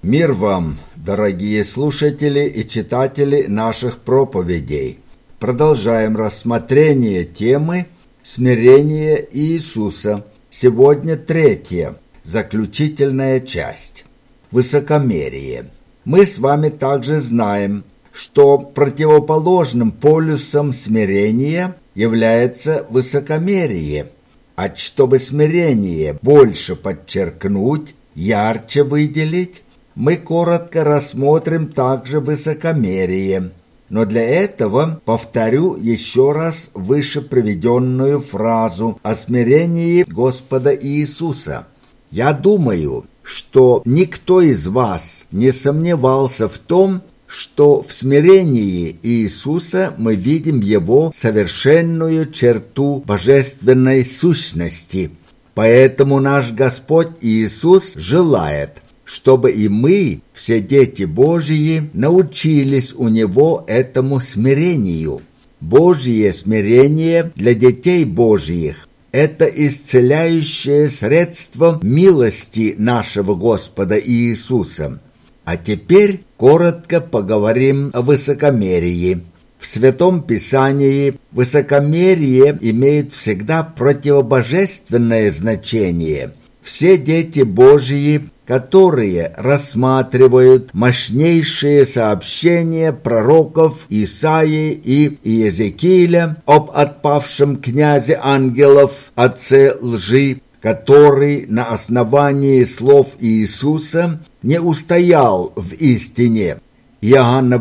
Мир вам, дорогие слушатели и читатели наших проповедей. Продолжаем рассмотрение темы «Смирение Иисуса». Сегодня третья, заключительная часть – высокомерие. Мы с вами также знаем, что противоположным полюсом смирения является высокомерие. А чтобы смирение больше подчеркнуть, ярче выделить, мы коротко рассмотрим также высокомерие. Но для этого повторю еще раз выше приведенную фразу о смирении Господа Иисуса. Я думаю, что никто из вас не сомневался в том, что в смирении Иисуса мы видим Его совершенную черту божественной сущности. Поэтому наш Господь Иисус желает, чтобы и мы, все дети Божьи, научились у Него этому смирению. Божье смирение для детей Божьих – это исцеляющее средство милости нашего Господа Иисуса. А теперь коротко поговорим о высокомерии. В Святом Писании высокомерие имеет всегда противобожественное значение. Все дети Божьи, которые рассматривают мощнейшие сообщения пророков Исаии и Иезекииля об отпавшем князе ангелов, отце лжи, который на основании слов Иисуса не устоял в истине. Иоанна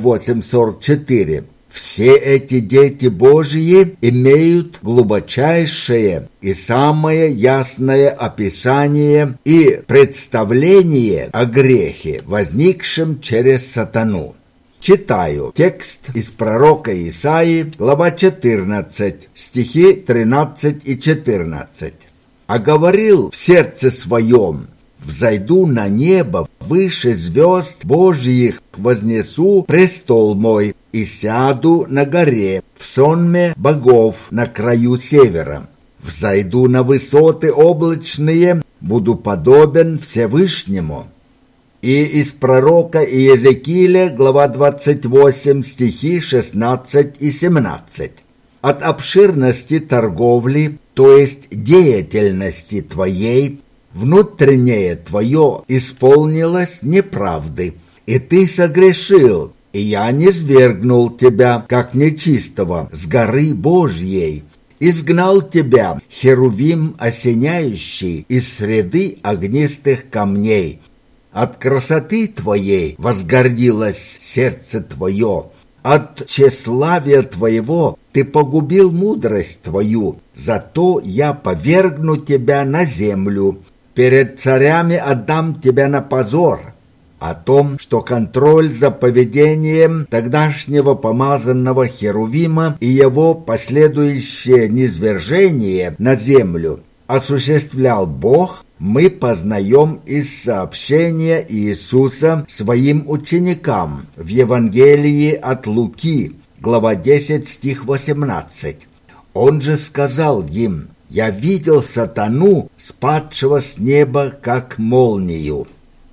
8:44. Все эти дети Божьи имеют глубочайшее и самое ясное описание и представление о грехе, возникшем через сатану. Читаю текст из пророка Исаии, глава 14, стихи 13 и 14. «А говорил в сердце своем: взойду на небо, выше звезд Божьих вознесу престол мой, и сяду на горе, в сонме богов на краю севера. Взойду на высоты облачные, буду подобен Всевышнему». И из пророка Иезекииля, глава 28, стихи 16 и 17. «От обширности торговли, то есть деятельности твоей, внутреннее твое исполнилось неправды, и ты согрешил, и я низвергнул тебя, как нечистого, с горы Божьей, изгнал тебя, херувим осеняющий, из среды огнистых камней. От красоты твоей возгордилось сердце твое, от тщеславия твоего ты погубил мудрость твою, зато я повергну тебя на землю, перед царями отдам тебя на позор». О том, что контроль за поведением тогдашнего помазанного херувима и его последующее низвержение на землю осуществлял Бог, мы познаем из сообщения Иисуса своим ученикам в Евангелии от Луки, глава 10, стих 18. Он же сказал им: «Я видел сатану, спадшего с неба, как молнию».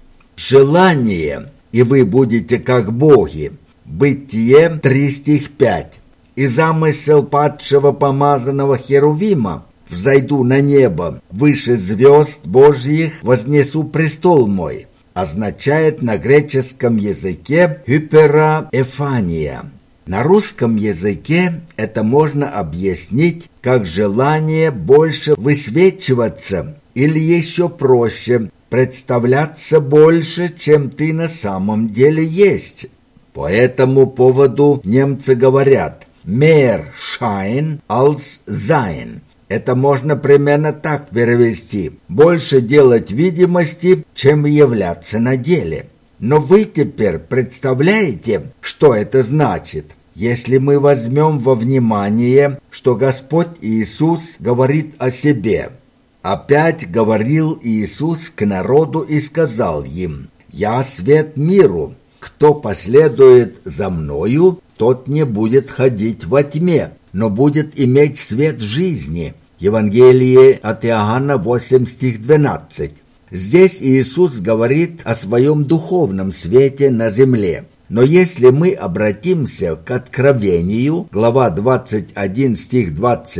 Желание, и вы будете как боги. Бытие 3, стих 5. И замысел падшего помазанного херувима: взойду на небо, выше звезд Божьих вознесу престол мой, означает на греческом языке «hyperaephania». На русском языке это можно объяснить как желание больше высвечиваться, или еще проще – представляться больше, чем ты на самом деле есть. По этому поводу немцы говорят «mehr Schein als Sein». Это можно примерно так перевести: больше делать видимости, чем являться на деле. Но вы теперь представляете, что это значит? Если мы возьмем во внимание, что Господь Иисус говорит о себе. Опять говорил Иисус к народу и сказал им: «Я свет миру. Кто последует за Мною, тот не будет ходить во тьме, но будет иметь свет жизни». Евангелие от Иоанна 8, стих 12. Здесь Иисус говорит о своем духовном свете на земле. Но если мы обратимся к Откровению, глава 21, стих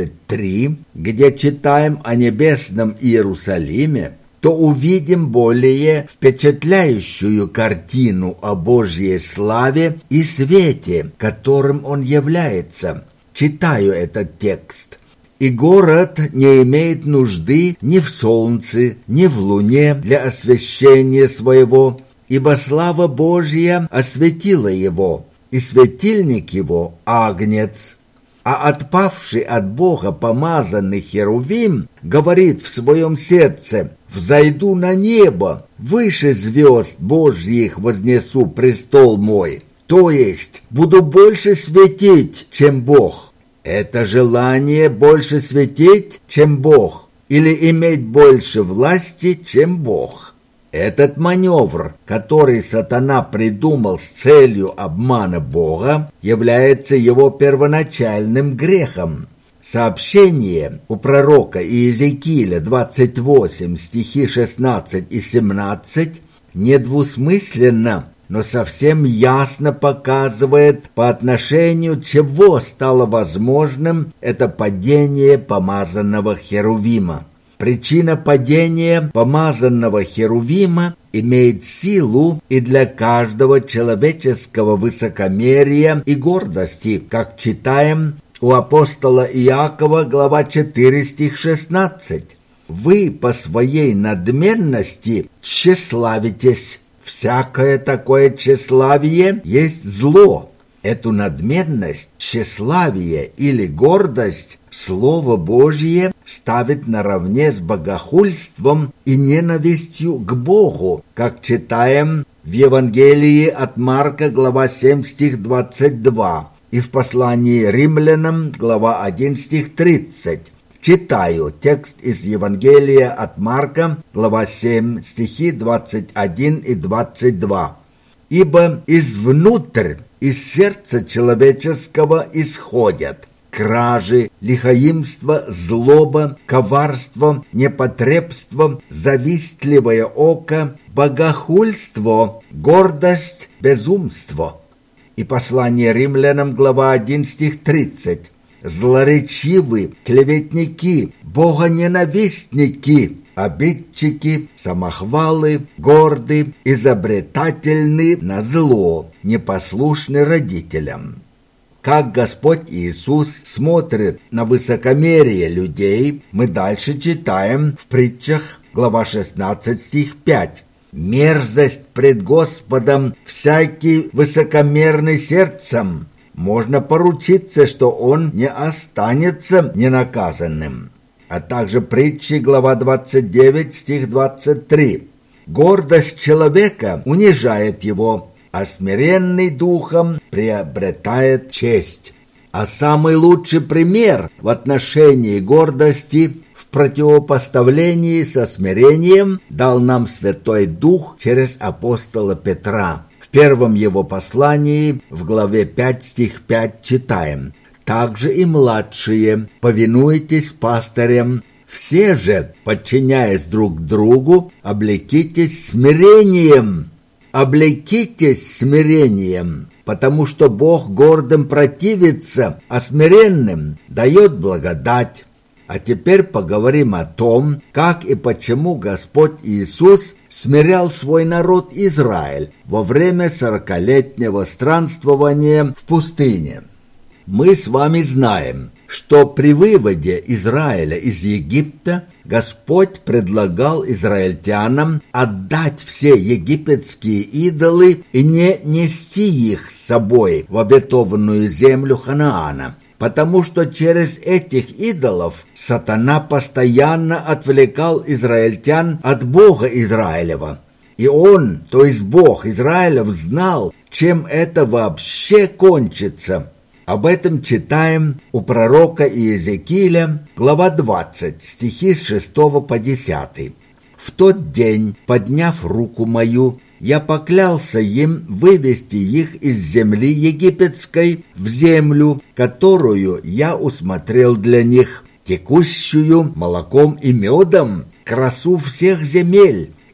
23, где читаем о небесном Иерусалиме, то увидим более впечатляющую картину о Божьей славе и свете, которым Он является. Читаю этот текст. «И город не имеет нужды ни в солнце, ни в луне для освещения своего, ибо слава Божья осветила его, и светильник его — агнец». А отпавший от Бога помазанный Херувим говорит в своем сердце: «Взойду на небо, выше звезд Божьих вознесу престол мой». То есть буду больше светить, чем Бог. Это желание больше светить, чем Бог, или иметь больше власти, чем Бог. Этот маневр, который сатана придумал с целью обмана Бога, является его первоначальным грехом. Сообщение у пророка Иезекииля 28, стихи 16 и 17 недвусмысленно, но совсем ясно показывает, по отношению чего стало возможным это падение помазанного Херувима. Причина падения помазанного Херувима имеет силу и для каждого человеческого высокомерия и гордости, как читаем у апостола Иакова, глава 4, стих 16. «Вы по своей надменности тщеславитесь. Всякое такое тщеславие есть зло». Эту надменность, тщеславие или гордость Слово Божье ставит наравне с богохульством и ненавистью к Богу, как читаем в Евангелии от Марка, глава 7, стих 22, и в послании римлянам, глава 1, стих 30. Читаю текст из Евангелия от Марка, глава 7, стихи 21 и 22. «Ибо извнутрь, из сердца человеческого исходят кражи, лихоимство, злоба, коварство, непотребство, завистливое око, богохульство, гордость, безумство». И послание римлянам, глава 1, стих 30. «Злоречивы, клеветники, богоненавистники, обидчики, самохвалы, горды, изобретательны на зло, непослушны родителям». Как Господь Иисус смотрит на высокомерие людей, мы дальше читаем в притчах, глава 16, стих 5. «Мерзость пред Господом всякий высокомерный сердцем». Можно поручиться, что он не останется ненаказанным. А также притчи, глава 29, стих 23. «Гордость человека унижает его, а смиренный духом приобретает честь». А самый лучший пример в отношении гордости в противопоставлении со смирением дал нам Святой Дух через апостола Петра. В первом его послании, в главе 5, стих 5 читаем: «Также и младшие, повинуйтесь пастырям, все же, подчиняясь друг другу, облекитесь смирением». Облекитесь смирением, потому что Бог гордым противится, а смиренным дает благодать. А теперь поговорим о том, как и почему Господь Иисус смирял свой народ Израиль во время 40-летнего странствования в пустыне. Мы с вами знаем, что при выводе Израиля из Египта Господь предлагал израильтянам отдать все египетские идолы и не нести их с собой в обетованную землю Ханаана, потому что через этих идолов сатана постоянно отвлекал израильтян от Бога Израилева. И он, то есть Бог Израилев, знал, чем это вообще кончится. Об этом читаем у пророка Иезекииля, глава 20, стихи с 6 по 10. «В тот день, подняв руку мою, я поклялся им вывести их из земли египетской в землю, которую я усмотрел для них, текущую молоком и медом, красу всех земель,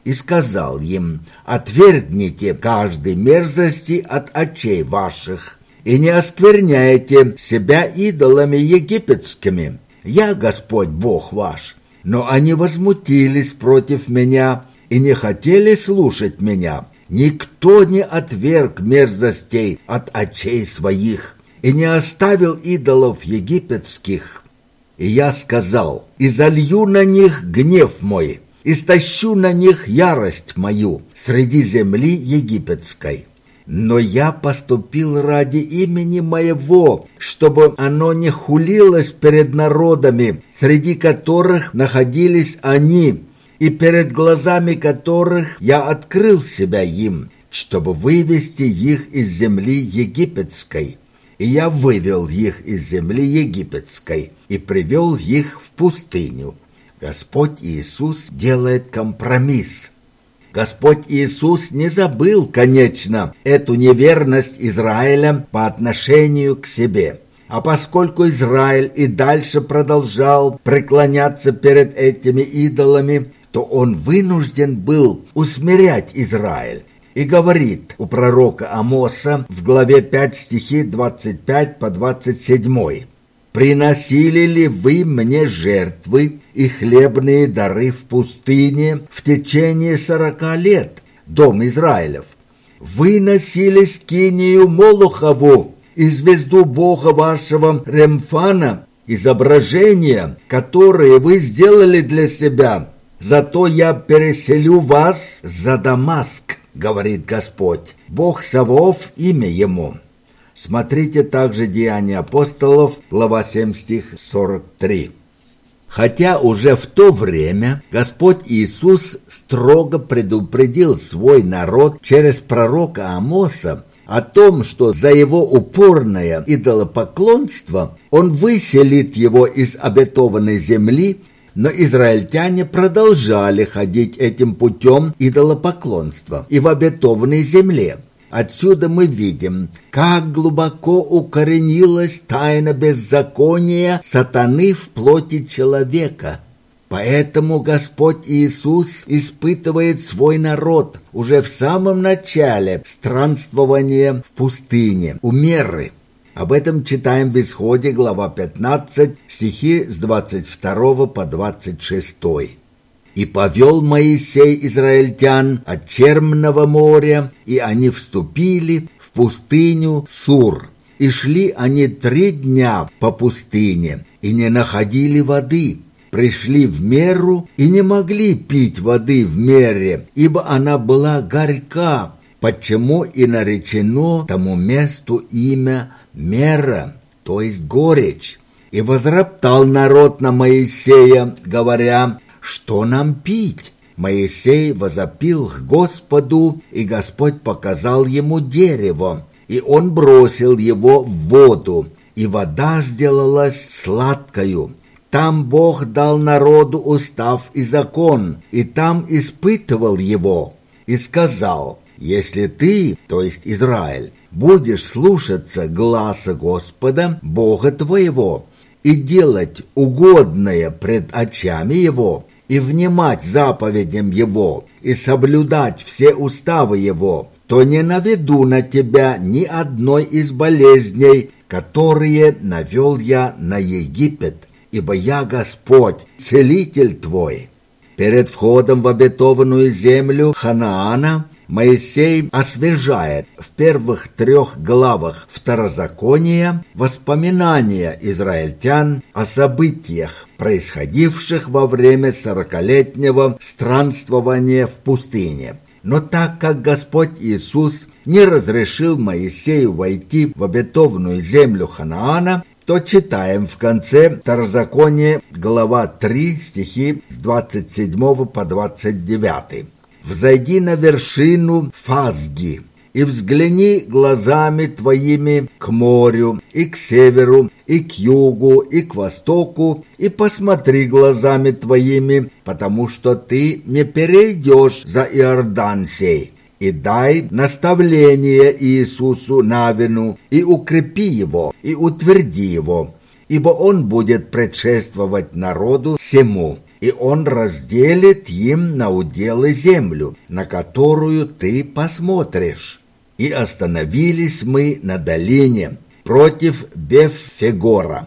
и сказал им: «Отвергните каждой мерзости от очей ваших, и не оскверняйте себя идолами египетскими. Я Господь Бог ваш». Но они возмутились против меня и не хотели слушать меня. Никто не отверг мерзостей от очей своих и не оставил идолов египетских. И я сказал: «И залью на них гнев мой, и стащу на них ярость мою среди земли египетской». Но я поступил ради имени моего, чтобы оно не хулилось перед народами, среди которых находились они, и перед глазами которых я открыл себя им, чтобы вывести их из земли египетской. И я вывел их из земли египетской и привел их в пустыню. Господь Иисус делает компромисс. Господь Иисус не забыл, конечно, эту неверность Израиля по отношению к себе. А поскольку Израиль и дальше продолжал преклоняться перед этими идолами, то он вынужден был усмирять Израиль. И говорит у пророка Амоса в главе 5 стихи 25 по 27: «Приносили ли вы мне жертвы и хлебные дары в пустыне в течение 40 лет, дом Израилев? Вы носили скинию Молохову и звезду бога вашего Ремфана, изображения, которые вы сделали для себя. Зато я переселю вас за Дамаск, говорит Господь, Бог Саваоф, имя ему». Смотрите также Деяния апостолов, глава 7, стих 43. Хотя уже в то время Господь Иисус строго предупредил свой народ через пророка Амоса о том, что за его упорное идолопоклонство он выселит его из обетованной земли, но израильтяне продолжали ходить этим путем идолопоклонства и в обетованной земле. Отсюда мы видим, как глубоко укоренилась тайна беззакония сатаны в плоти человека. Поэтому Господь Иисус испытывает свой народ уже в самом начале странствования в пустыне, у Меры. Об этом читаем в Исходе, глава 15, стихи с 22 по 26. «И повел Моисей израильтян от Черного моря, и они вступили в пустыню Сур. И шли они 3 дня по пустыне, и не находили воды. Пришли в Меру, и не могли пить воды в Мере, ибо она была горька, почему и наречено тому месту имя Мера, то есть горечь. И возроптал народ на Моисея, говоря: что нам пить? Моисей возопил к Господу, и Господь показал ему дерево, и он бросил его в воду, и вода сделалась сладкою. Там Бог дал народу устав и закон, и там испытывал его, и сказал: если ты, то есть Израиль, будешь слушаться гласа Господа, Бога твоего, и делать угодное пред очами Его, и внимать заповедям Его, и соблюдать все уставы Его, то не наведу на тебя ни одной из болезней, которые навел я на Египет, ибо я Господь, целитель твой». Перед входом в обетованную землю Ханаана Моисей освежает в первых 3 главах Второзакония воспоминания израильтян о событиях, происходивших во время 40-летнего странствования в пустыне. Но так как Господь Иисус не разрешил Моисею войти в обетованную землю Ханаана, то читаем в конце Второзакония, глава 3, стихи с 27 по 29. «Взойди на вершину Фазги и взгляни глазами твоими к морю, и к северу, и к югу, и к востоку, и посмотри глазами твоими, потому что ты не перейдешь за Иордан сей. И дай наставление Иисусу Навину, и укрепи его, и утверди его, ибо он будет предшествовать народу сему. и Он разделит им на уделы землю, на которую ты посмотришь. И остановились мы на долине против Беф-Фегора.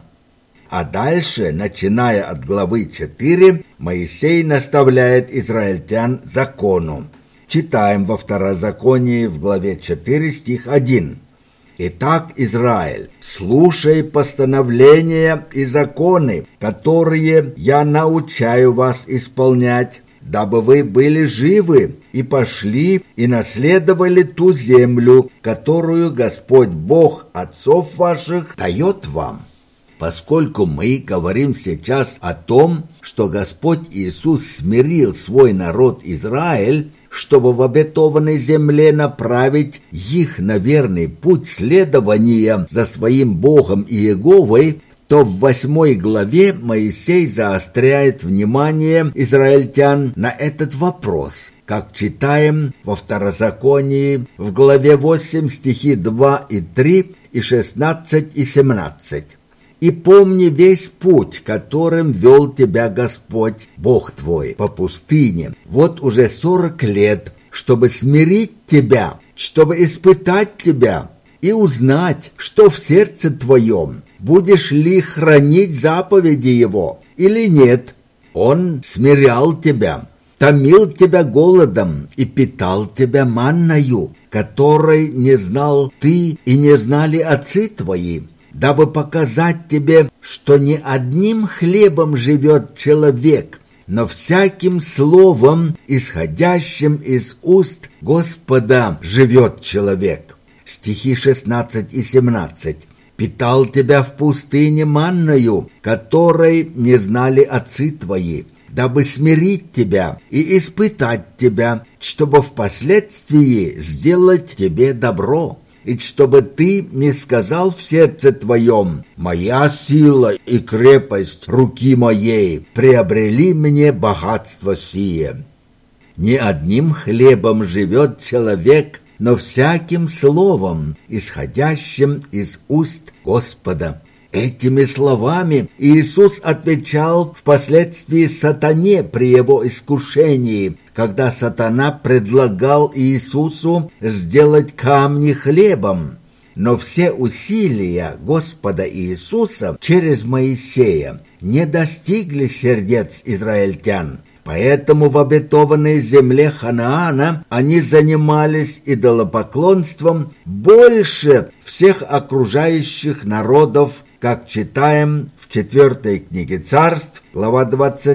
А дальше, начиная от главы 4, Моисей наставляет израильтян закону. Читаем во Второзаконии в главе 4, стих 1. «Итак, Израиль, слушай постановления и законы, которые я научаю вас исполнять, дабы вы были живы и пошли и наследовали ту землю, которую Господь Бог отцов ваших дает вам». Поскольку мы говорим сейчас о том, что Господь Иисус смирил свой народ Израиль, чтобы в обетованной земле направить их на верный путь следования за своим Богом Иеговой, то в 8 главе Моисей заостряет внимание израильтян на этот вопрос, как читаем во Второзаконии в главе 8 стихи 2 и 3 и 16 и 17. «И помни весь путь, которым вел тебя Господь, Бог твой, по пустыне, вот уже 40 лет, чтобы смирить тебя, чтобы испытать тебя и узнать, что в сердце твоем, будешь ли хранить заповеди Его или нет. Он смирял тебя, томил тебя голодом и питал тебя манною, которой не знал ты и не знали отцы твои, дабы показать тебе, что не одним хлебом живет человек, но всяким словом, исходящим из уст Господа, живет человек». Стихи 16 и 17. «Питал тебя в пустыне манною, которой не знали отцы твои, дабы смирить тебя и испытать тебя, чтобы впоследствии сделать тебе добро. И чтобы ты не сказал в сердце твоем: моя сила и крепость руки моей приобрели мне богатство сие. Не одним хлебом живет человек, но всяким словом, исходящим из уст Господа». Этими словами Иисус отвечал впоследствии сатане при его искушении, когда сатана предлагал Иисусу сделать камни хлебом. Но все усилия Господа Иисуса через Моисея не достигли сердец израильтян. Поэтому в обетованной земле Ханаана они занимались идолопоклонством больше всех окружающих народов, как читаем в 4 книге Царств, глава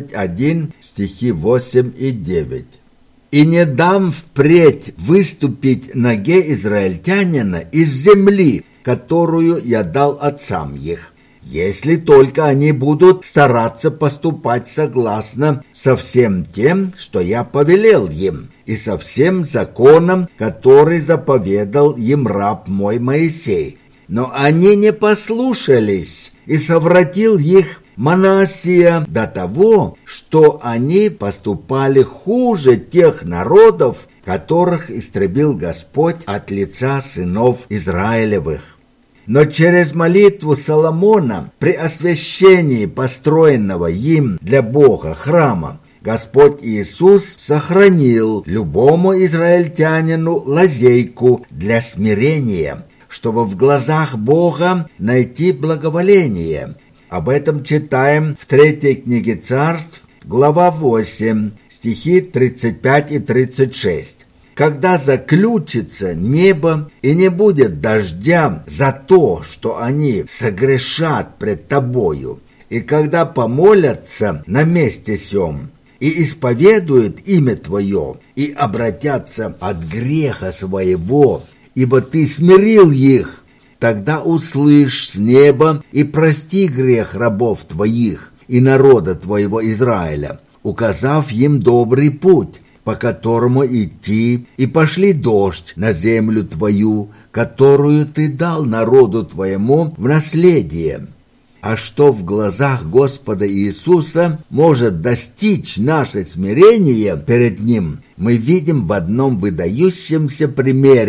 21, стихи 8 и 9. «И не дам впредь выступить ноге израильтянина из земли, которую я дал отцам их, если только они будут стараться поступать согласно со всем тем, что я повелел им, и со всем законом, который заповедал им раб мой Моисей. Но они не послушались, и совратил их Манассия до того, что они поступали хуже тех народов, которых истребил Господь от лица сынов Израилевых. Но через молитву Соломона при освящении построенного им для Бога храма Господь Иисус сохранил любому израильтянину лазейку для смирения, чтобы в глазах Бога найти благоволение. Об этом читаем в 3 книге Царств, глава 8, стихи 35 и 36. «Когда заключится небо и не будет дождя за то, что они согрешат пред тобою, и когда помолятся на месте сем, и исповедуют имя твое, и обратятся от греха своего, ибо ты смирил их, тогда услышь с неба и прости грех рабов твоих и народа твоего Израиля, указав им добрый путь, по которому идти, и пошли дождь на землю твою, которую ты дал народу твоему в наследие». А что в глазах Господа Иисуса может достичь наше смирение перед Ним, мы видим в одном выдающемся примере,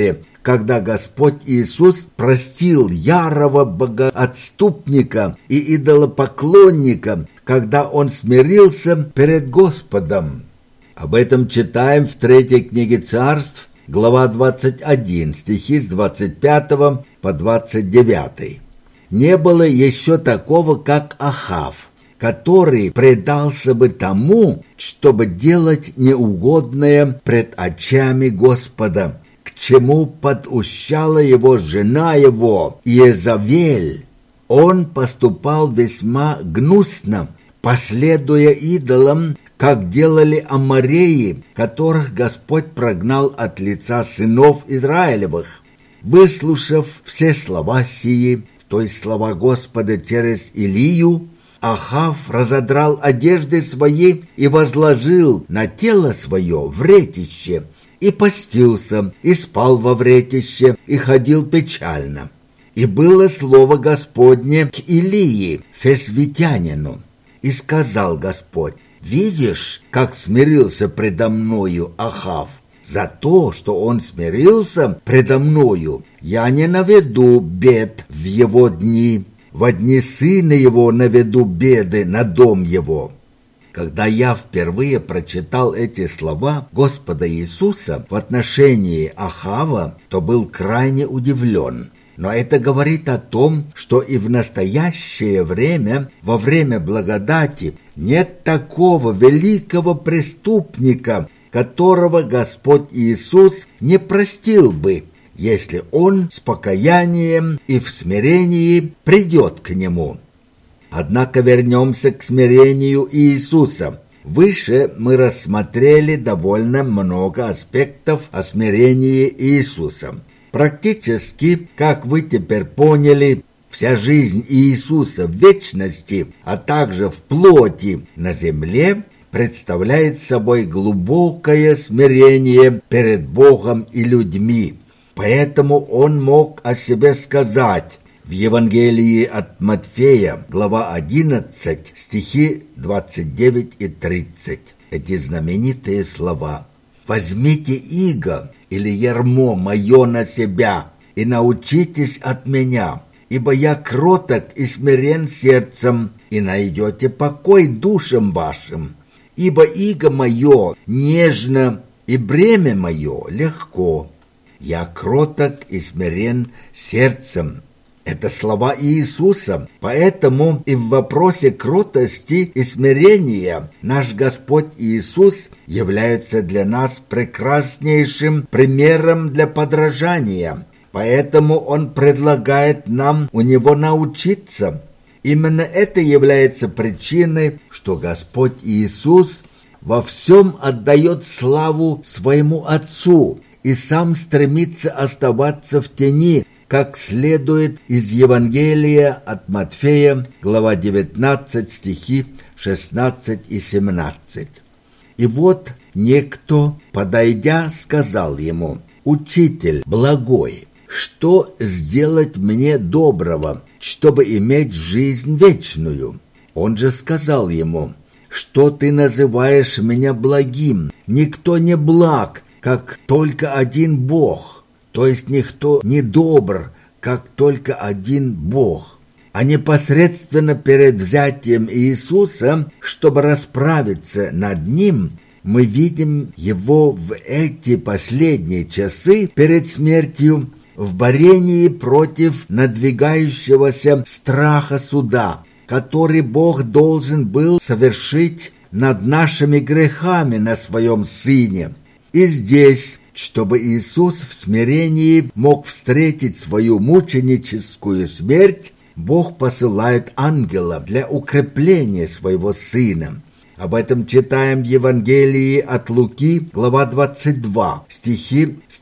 когда Господь Иисус простил ярого богоотступника и идолопоклонника, когда он смирился перед Господом. Об этом читаем в 3 книге Царств, глава 21, стихи с 25 по 29. Не было еще такого, как Ахав, который предался бы тому, чтобы делать неугодное пред очами Господа, к чему подущала его жена его, Иезавель. Он поступал весьма гнусно, последуя идолам, как делали амореи, которых Господь прогнал от лица сынов Израилевых. Выслушав все слова сии, то есть слова Господа через Илию, Ахав разодрал одежды свои и возложил на тело свое вретище, и постился, и спал во вретище, и ходил печально. И было слово Господне к Илии, фесвитянину, и сказал Господь: «Видишь, как смирился предо мною Ахав? За то, что он смирился предо мною, я не наведу бед в его дни, во дни сына его наведу беды на дом его». Когда я впервые прочитал эти слова Господа Иисуса в отношении Ахава, то был крайне удивлен. Но это говорит о том, что и в настоящее время, во время благодати, нет такого великого преступника, которого Господь Иисус не простил бы, если он с покаянием и в смирении придет к нему. Однако вернемся к смирению Иисуса. Выше мы рассмотрели довольно много аспектов о смирении Иисуса. Практически, как вы теперь поняли, вся жизнь Иисуса в вечности, а также в плоти на земле, представляет собой глубокое смирение перед Богом и людьми. Поэтому он мог о себе сказать в Евангелии от Матфея, глава 11, стихи 29 и 30. Эти знаменитые слова: «Возьмите иго или ярмо мое на себя и научитесь от меня, ибо я кроток и смирен сердцем, и найдете покой душам вашим. Ибо иго мое нежно, и бремя мое легко. Я кроток и смирен сердцем». Это слова Иисуса, поэтому и в вопросе кротости и смирения наш Господь Иисус является для нас прекраснейшим примером для подражания. Поэтому Он предлагает нам у Него научиться. Именно это является причиной, что Господь Иисус во всем отдает славу своему Отцу и сам стремится оставаться в тени, как следует из Евангелия от Матфея, глава 19, стихи 16 и 17. «И вот некто, подойдя, сказал ему: Учитель благой, что сделать мне доброго, чтобы иметь жизнь вечную? Он же сказал ему: Что ты называешь меня благим? Никто не благ, как только один Бог. То есть никто не добр, как только один Бог. А непосредственно перед взятием Иисуса, чтобы расправиться над Ним, мы видим Его в эти последние часы перед смертью в борении против надвигающегося страха суда, который Бог должен был совершить над нашими грехами на Своем Сыне. И здесь, чтобы Иисус в смирении мог встретить свою мученическую смерть, Бог посылает ангела для укрепления своего Сына. Об этом читаем в Евангелии от Луки, глава 22, стихи с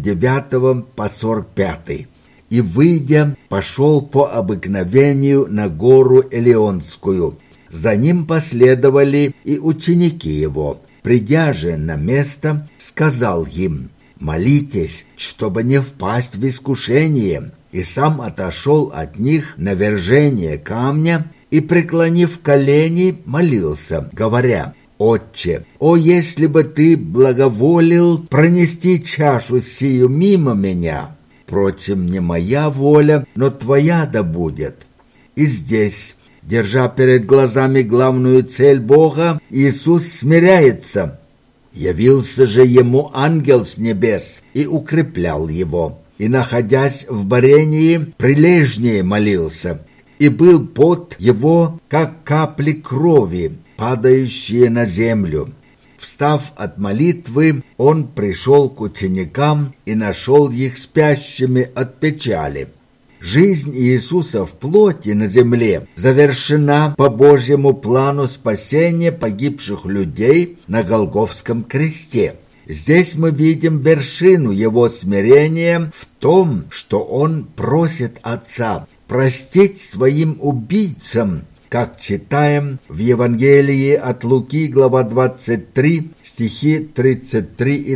39 по 45. «И, выйдя, пошел по обыкновению на гору Элеонскую. За ним последовали и ученики его. Придя же на место, сказал им: молитесь, чтобы не впасть в искушение. И сам отошел от них на вержение камня и, преклонив колени, молился, говоря: Отче, о, если бы ты благоволил пронести чашу сию мимо меня! Впрочем, не моя воля, но твоя да будет». И здесь, держа перед глазами главную цель Бога, Иисус смиряется. «Явился же ему ангел с небес и укреплял его, и, находясь в борении, прилежнее молился, и был пот его, как капли крови, падающие на землю. Встав от молитвы, он пришел к ученикам и нашел их спящими от печали». Жизнь Иисуса в плоти на земле завершена по Божьему плану спасения погибших людей на Голгофском кресте. Здесь мы видим вершину его смирения в том, что он просит Отца простить своим убийцам, как читаем в Евангелии от Луки, глава 23, стихи 33 и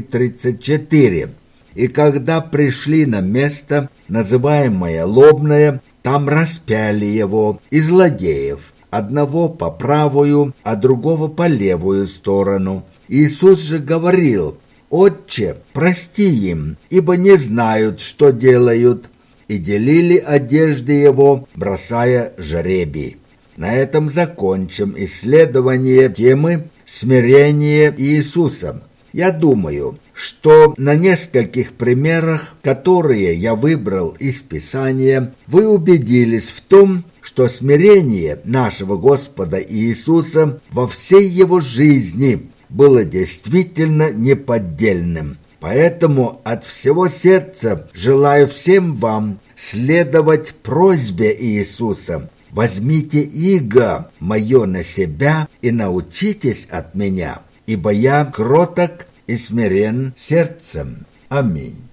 34. «И когда пришли на место, называемое Лобное, там распяли его и злодеев, одного по правую, а другого по левую сторону. Иисус же говорил: «Отче, прости им, ибо не знают, что делают». И делили одежды его, бросая жребий. На этом закончим исследование темы смирения Иисуса. Я думаю, что на нескольких примерах, которые я выбрал из Писания, вы убедились в том, что смирение нашего Господа Иисуса во всей его жизни было действительно неподдельным. Поэтому от всего сердца желаю всем вам следовать просьбе Иисуса: «Возьмите иго мое на себя и научитесь от меня, ибо я кроток и смирен сердцем». Аминь.